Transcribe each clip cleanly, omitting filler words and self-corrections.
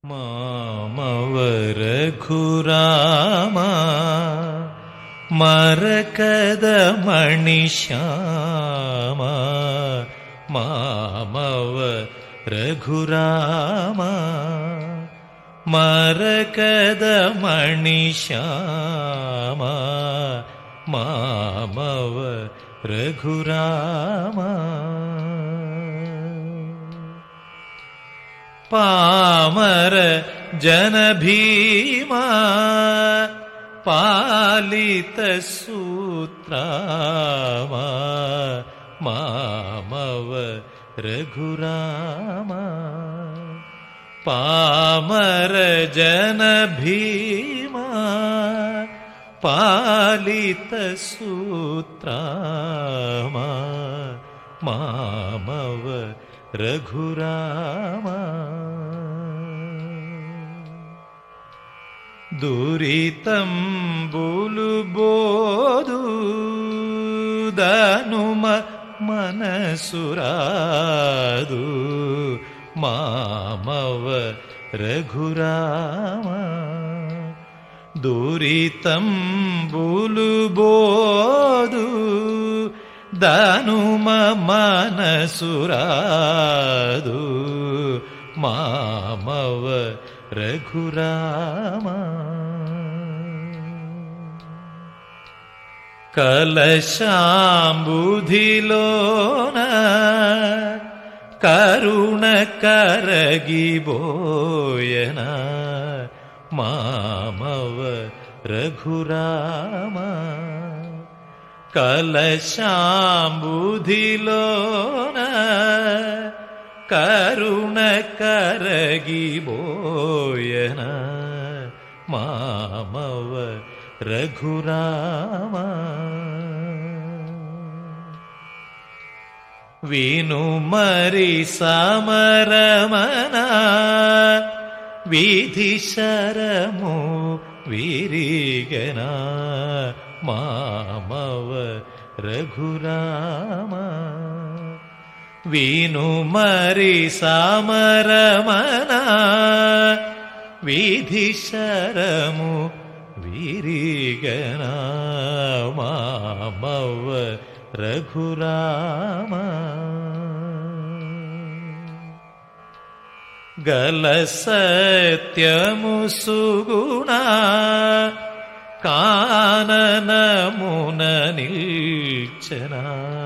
മാമവ Raghurama മരകത മണിശ്യാമ മാമവ Raghurama മരകത മണിശ്യാമ മാമവ Raghurama പാമര ജനഭീമ പാലിത സൂത്രാമ മാമവ Raghurama പാമര ജനഭീമ പാലിത സൂത്രാമ മാമവ Raghurama ദുരിതംബുലുബോധു ദനുമ മനസുരാതു മാമവ Raghurama ദുരിതംബുലുബോധു ദനുമ മനസുരാതു മാമവ Raghurama കലശാംബുധിലോന Karuna കരകിബോയന മാമവ Raghurama കലശാംബുധിലോന Karuna കരകിബോയന മാമവ Raghurama വിനുമരി സമരമന വിധിശരമു വിരിഗന മാമവ Raghurama വിനുമരി സമരമന വിധിശരമു വിരിഗന മാമവ Raghurama ഗലസത്യമു Suguna കാനനമുന നിൽച്ചന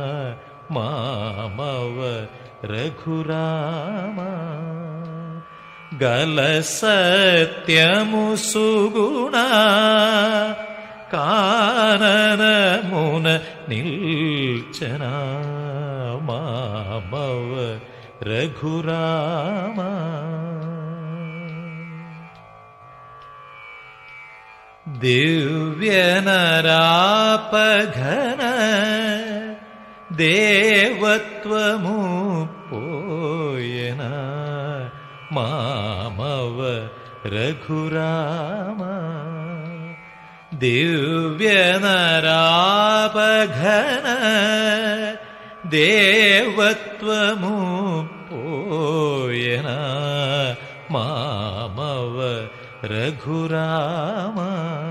മാമവ Raghurama ഗലസത്യമു Suguna കാനനമുന നിൽച്ചന മാമവ Raghurama ദിവ്യനരാപഘന ദേവത്വമു പോയന മാമവ Raghurama ദിവ്യനരാപഘന ദേവത്വമു പോയന മാമവ Raghurama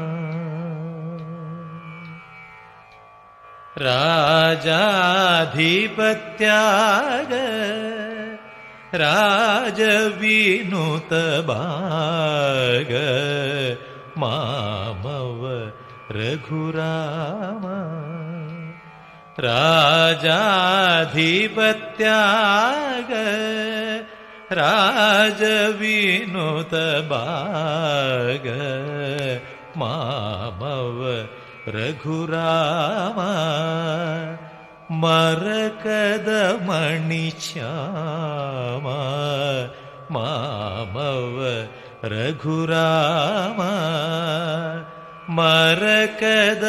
രാജാധിപത്യാഗ രാജവിനുതഭാഗ മാമവ Raghurama രാജാധിപത്യാഗ രാജവിനുതഭാഗ മാമവ Raghurama മരകത മണിശ്യാമ മാമവ Raghurama മരകത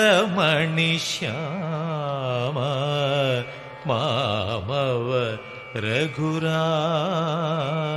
മണിശ്യാമ മാമവ Raghurama